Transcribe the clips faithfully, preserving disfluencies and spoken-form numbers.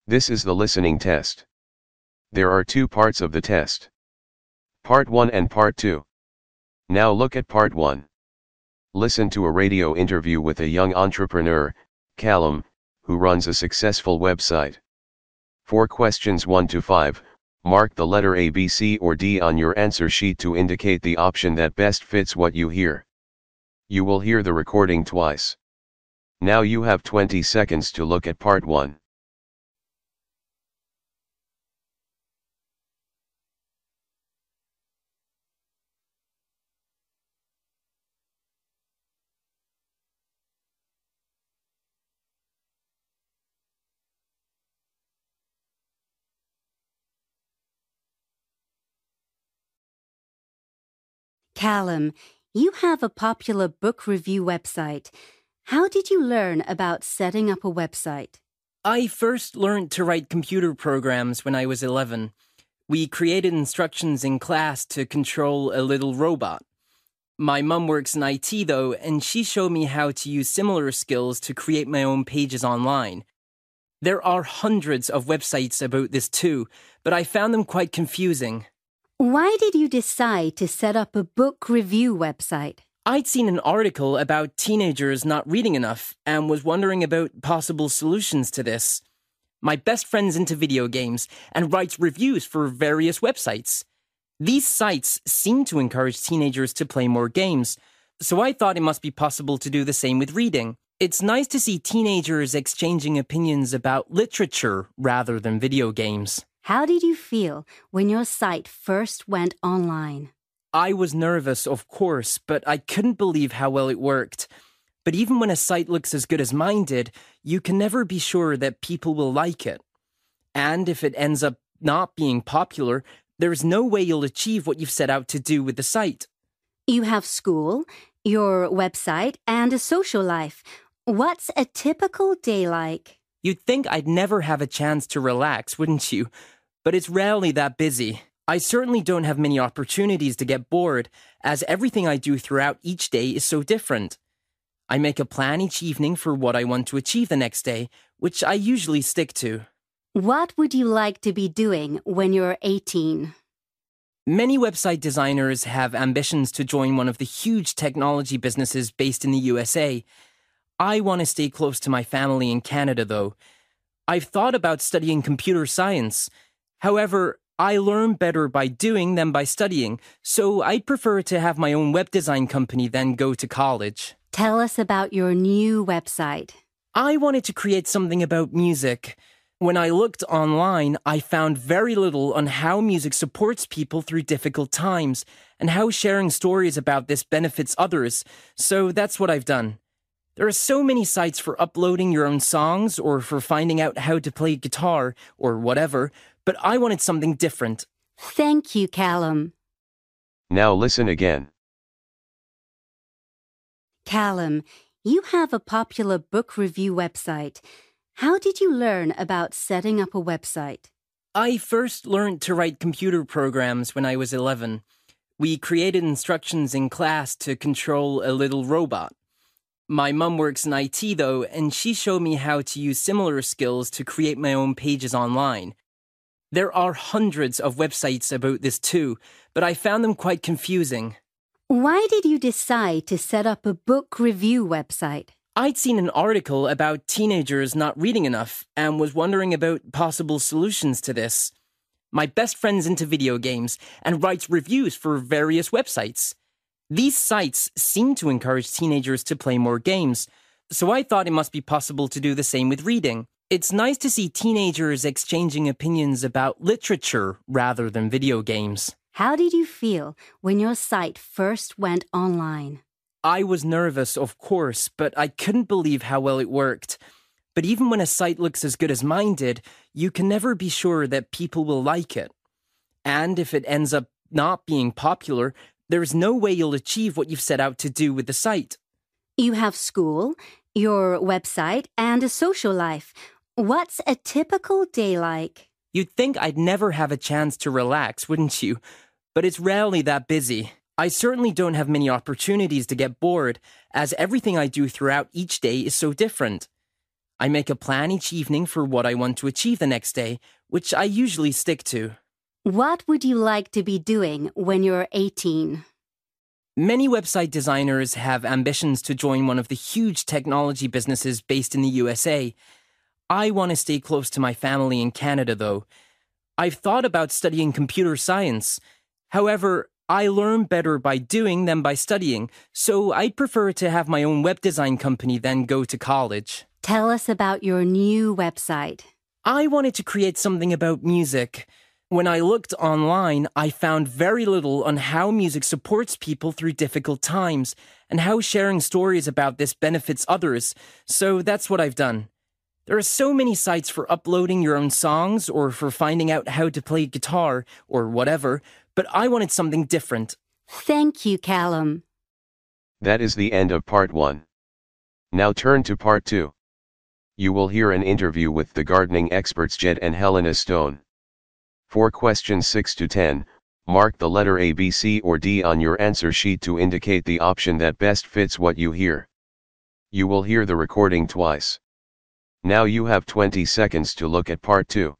This is the listening test. There are two parts of the test. Part one and Part two. Now look at Part one. Listen to a radio interview with a young entrepreneur, Callum, who runs a successful website. For questions one to five, mark the letter A, B, C or D on your answer sheet to indicate the option that best fits what you hear. You will hear the recording twice. Now you have twenty seconds to look at Part one. Callum, you have a popular book review website. How did you learn about setting up a website? I first learned to write computer programs when I was eleven. We created instructions in class to control a little robot. My mum works in I T though, and she showed me how to use similar skills to create my own pages online. There are hundreds of websites about this too, but I found them quite confusing. Why did you decide to set up a book review website? I'd seen an article about teenagers not reading enough and was wondering about possible solutions to this. My best friend's into video games and writes reviews for various websites. These sites seem to encourage teenagers to play more games, so I thought it must be possible to do the same with reading. It's nice to see teenagers exchanging opinions about literature rather than video games. How did you feel when your site first went online? I was nervous, of course, but I couldn't believe how well it worked. But even when a site looks as good as mine did, you can never be sure that people will like it. And if it ends up not being popular, there is no way you'll achieve what you've set out to do with the site. You have school, your website, and a social life. What's a typical day like? You'd think I'd never have a chance to relax, wouldn't you? But it's rarely that busy. I certainly don't have many opportunities to get bored, as everything I do throughout each day is so different. I make a plan each evening for what I want to achieve the next day, which I usually stick to. What would you like to be doing when you're eighteen? Many website designers have ambitions to join one of the huge technology businesses based in the U S A. I want to stay close to my family in Canada, though. I've thought about studying computer science. However, I learn better by doing than by studying, so I'd prefer to have my own web design company than go to college. Tell us about your new website. I wanted to create something about music. When I looked online, I found very little on how music supports people through difficult times and how sharing stories about this benefits others, so that's what I've done. There are so many sites for uploading your own songs or for finding out how to play guitar or whatever, but I wanted something different. Thank you, Callum. Now listen again. Callum, you have a popular book review website. How did you learn about setting up a website? I first learned to write computer programs when I was eleven. We created instructions in class to control a little robot. My mum works in I T though, and she showed me how to use similar skills to create my own pages online. There are hundreds of websites about this too, but I found them quite confusing. Why did you decide to set up a book review website? I'd seen an article about teenagers not reading enough and was wondering about possible solutions to this. My best friend's into video games and writes reviews for various websites. These sites seem to encourage teenagers to play more games, so I thought it must be possible to do the same with reading. It's nice to see teenagers exchanging opinions about literature rather than video games. How did you feel when your site first went online? I was nervous, of course, but I couldn't believe how well it worked. But even when a site looks as good as mine did, you can never be sure that people will like it. And if it ends up not being popular, there is no way you'll achieve what you've set out to do with the site. You have school, your website, and a social life. What's a typical day like? You'd think I'd never have a chance to relax, wouldn't you? But it's rarely that busy. I certainly don't have many opportunities to get bored, as everything I do throughout each day is so different. I make a plan each evening for what I want to achieve the next day, which I usually stick to. What would you like to be doing when you're eighteen? Many website designers have ambitions to join one of the huge technology businesses based in the U S A. I want to stay close to my family in Canada, though. I've thought about studying computer science. However, I learn better by doing than by studying, so I'd prefer to have my own web design company than go to college. Tell us about your new website. I wanted to create something about music. When I looked online, I found very little on how music supports people through difficult times and how sharing stories about this benefits others, so that's what I've done. There are so many sites for uploading your own songs or for finding out how to play guitar or whatever, but I wanted something different. Thank you, Callum. That is the end of part one. Now turn to part two. You will hear an interview with the gardening experts Jed and Helena Stone. For questions six to ten, mark the letter A, B, C or D on your answer sheet to indicate the option that best fits what you hear. You will hear the recording twice. Now you have twenty seconds to look at part two.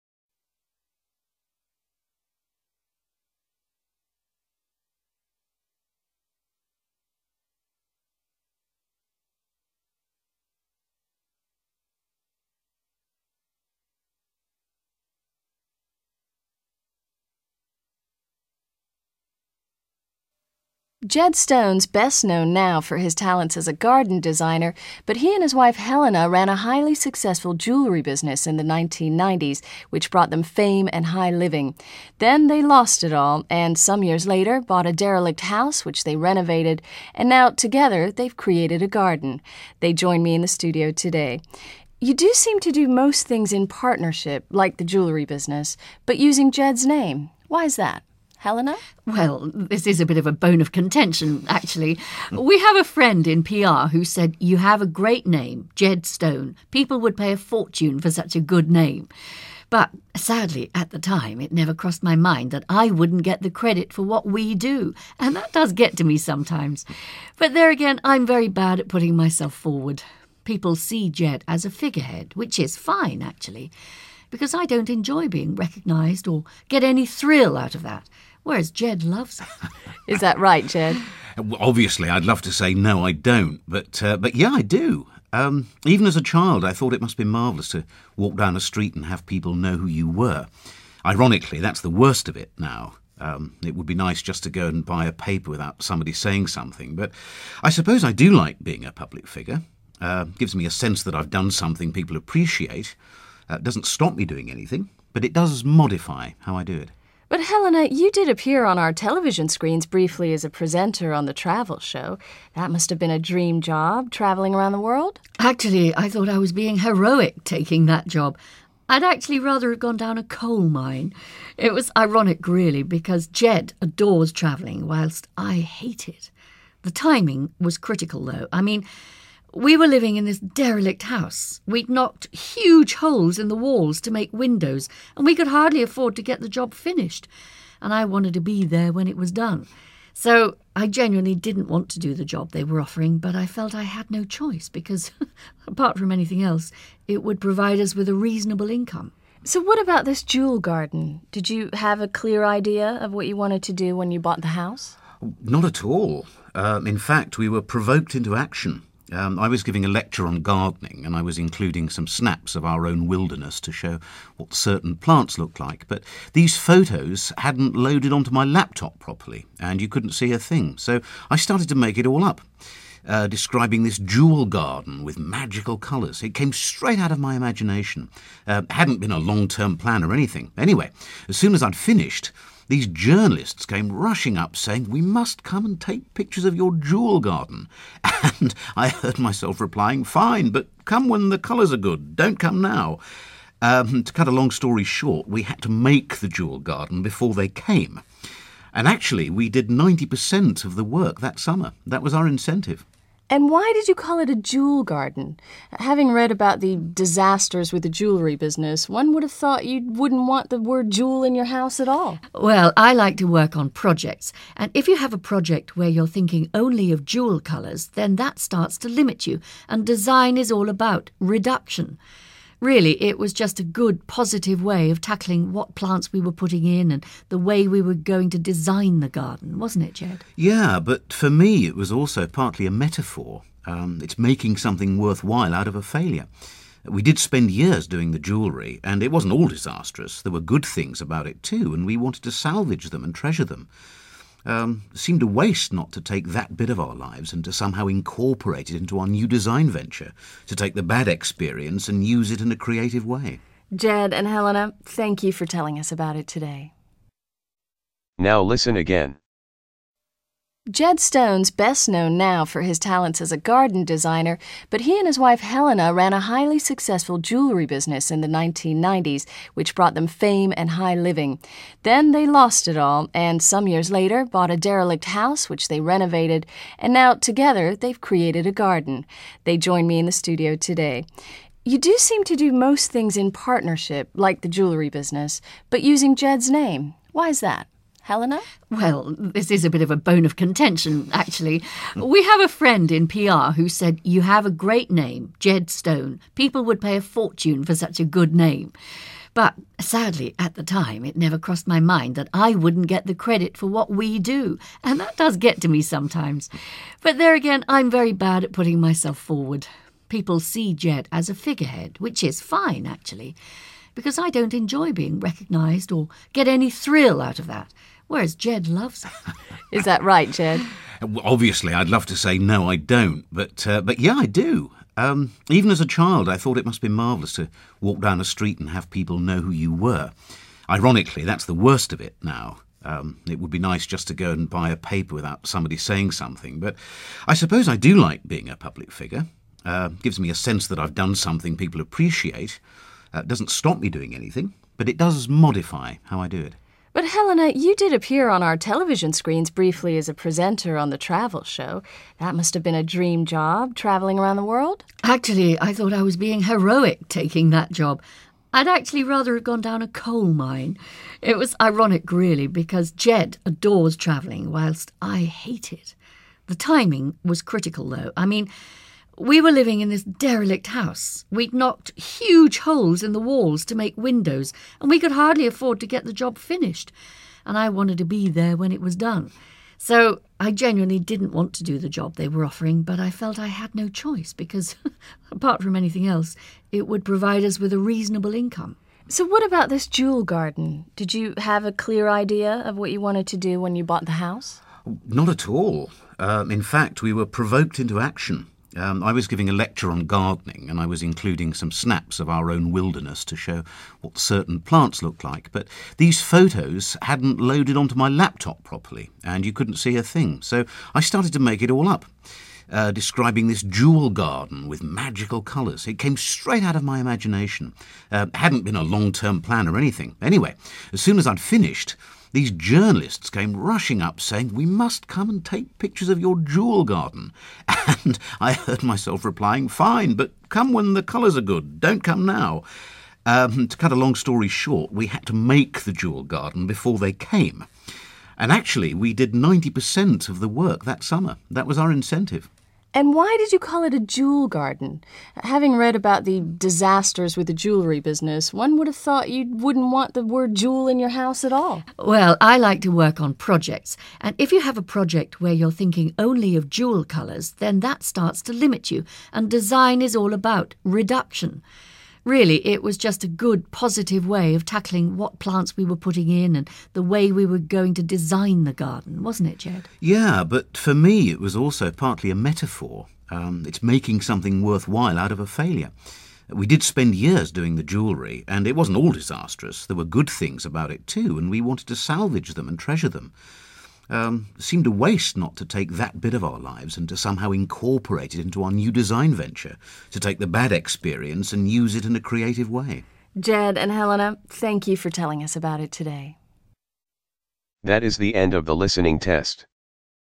Jed Stone's best known now for his talents as a garden designer, but he and his wife Helena ran a highly successful jewelry business in the nineteen nineties, which brought them fame and high living. Then they lost it all, and some years later bought a derelict house, which they renovated, and now together they've created a garden. They join me in the studio today. You do seem to do most things in partnership, like the jewelry business, but using Jed's name. Why is that? Helena? Well, this is a bit of a bone of contention, actually. We have a friend in P R who said, "You have a great name, Jed Stone. People would pay a fortune for such a good name." But sadly, at the time, it never crossed my mind that I wouldn't get the credit for what we do. And that does get to me sometimes. But there again, I'm very bad at putting myself forward. People see Jed as a figurehead, which is fine, actually, because I don't enjoy being recognised or get any thrill out of that. Whereas Jed loves it. Is that right, Jed? Well, obviously, I'd love to say no, I don't. But uh, but yeah, I do. Um, even as a child, I thought it must be marvellous to walk down a street and have people know who you were. Ironically, that's the worst of it now. Um, it would be nice just to go and buy a paper without somebody saying something. But I suppose I do like being a public figure. Uh, gives me a sense that I've done something people appreciate. Uh, it doesn't stop me doing anything, but it does modify how I do it. But Helena, you did appear on our television screens briefly as a presenter on the travel show. That must have been a dream job, traveling around the world? Actually, I thought I was being heroic taking that job. I'd actually rather have gone down a coal mine. It was ironic, really, because Jed adores travelling, whilst I hate it. The timing was critical, though. I mean, we were living in this derelict house. We'd knocked huge holes in the walls to make windows, and we could hardly afford to get the job finished. And I wanted to be there when it was done. So I genuinely didn't want to do the job they were offering, but I felt I had no choice because, apart from anything else, it would provide us with a reasonable income. So what about this jewel garden? Did you have a clear idea of what you wanted to do when you bought the house? Not at all. Um, in fact, we were provoked into action. Um, I was giving a lecture on gardening, and I was including some snaps of our own wilderness to show what certain plants looked like. But these photos hadn't loaded onto my laptop properly, and you couldn't see a thing. So I started to make it all up, uh, describing this jewel garden with magical colours. It came straight out of my imagination. Uh, hadn't been a long-term plan or anything. Anyway, as soon as I'd finished, these journalists came rushing up saying, "We must come and take pictures of your jewel garden." And I heard myself replying, "Fine, but come when the colours are good. Don't come now." Um, to cut a long story short, we had to make the jewel garden before they came. And actually, we did ninety percent of the work that summer. That was our incentive. And why did you call it a jewel garden? Having read about the disasters with the jewelry business, one would have thought you wouldn't want the word jewel in your house at all. Well, I like to work on projects, and if you have a project where you're thinking only of jewel colours, then that starts to limit you, and design is all about reduction. Really, it was just a good, positive way of tackling what plants we were putting in and the way we were going to design the garden, wasn't it, Jed? Yeah, but for me it was also partly a metaphor. Um, it's making something worthwhile out of a failure. We did spend years doing the jewellery, and it wasn't all disastrous. There were good things about it too, and we wanted to salvage them and treasure them. Um, it seemed a waste not to take that bit of our lives and to somehow incorporate it into our new design venture, to take the bad experience and use it in a creative way. Jed and Helena, thank you for telling us about it today. Now listen again. Jed Stone's best known now for his talents as a garden designer, but he and his wife Helena ran a highly successful jewelry business in the nineteen nineties, which brought them fame and high living. Then they lost it all, and some years later bought a derelict house, which they renovated, and now together they've created a garden. They join me in the studio today. You do seem to do most things in partnership, like the jewelry business, but using Jed's name. Why is that? Helena? Well, this is a bit of a bone of contention, actually. We have a friend in P R who said, "You have a great name, Jed Stone. People would pay a fortune for such a good name." But sadly, at the time, it never crossed my mind that I wouldn't get the credit for what we do. And that does get to me sometimes. But there again, I'm very bad at putting myself forward. People see Jed as a figurehead, which is fine, actually, because I don't enjoy being recognised or get any thrill out of that. Whereas Jed loves it. Is that right, Jed? Obviously, I'd love to say no, I don't, but uh, but yeah, I do. Um, even as a child, I thought it must be marvellous to walk down a street and have people know who you were. Ironically, that's the worst of it now. Um, it would be nice just to go and buy a paper without somebody saying something, but I suppose I do like being a public figure. Uh, gives me a sense that I've done something people appreciate. Uh, it doesn't stop me doing anything, but it does modify how I do it. But Helena, you did appear on our television screens briefly as a presenter on the travel show. That must have been a dream job, traveling around the world? Actually, I thought I was being heroic taking that job. I'd actually rather have gone down a coal mine. It was ironic, really, because Jed adores travelling, whilst I hate it. The timing was critical, though. I mean, we were living in this derelict house. We'd knocked huge holes in the walls to make windows, and we could hardly afford to get the job finished. And I wanted to be there when it was done. So I genuinely didn't want to do the job they were offering, but I felt I had no choice because, apart from anything else, it would provide us with a reasonable income. So what about this jewel garden? Did you have a clear idea of what you wanted to do when you bought the house? Not at all. Um, in fact, we were provoked into action. Um, I was giving a lecture on gardening, and I was including some snaps of our own wilderness to show what certain plants looked like. But these photos hadn't loaded onto my laptop properly, and you couldn't see a thing. So I started to make it all up, uh, describing this jewel garden with magical colours. It came straight out of my imagination. Uh, hadn't been a long-term plan or anything. Anyway, as soon as I'd finished, these journalists came rushing up saying, "We must come and take pictures of your jewel garden." And I heard myself replying, "Fine, but come when the colours are good. Don't come now." Um, to cut a long story short, we had to make the jewel garden before they came. And actually, we did ninety percent of the work that summer. That was our incentive. And why did you call it a jewel garden? Having read about the disasters with the jewelry business, one would have thought you wouldn't want the word jewel in your house at all. Well, I like to work on projects, and if you have a project where you're thinking only of jewel colours, then that starts to limit you, and design is all about reduction. Really, it was just a good, positive way of tackling what plants we were putting in and the way we were going to design the garden, wasn't it, Jed? Yeah, but for me it was also partly a metaphor. Um, it's making something worthwhile out of a failure. We did spend years doing the jewellery, and it wasn't all disastrous. There were good things about it too, and we wanted to salvage them and treasure them. Um, it seemed a waste not to take that bit of our lives and to somehow incorporate it into our new design venture, to take the bad experience and use it in a creative way. Jed and Helena, thank you for telling us about it today. That is the end of the listening test.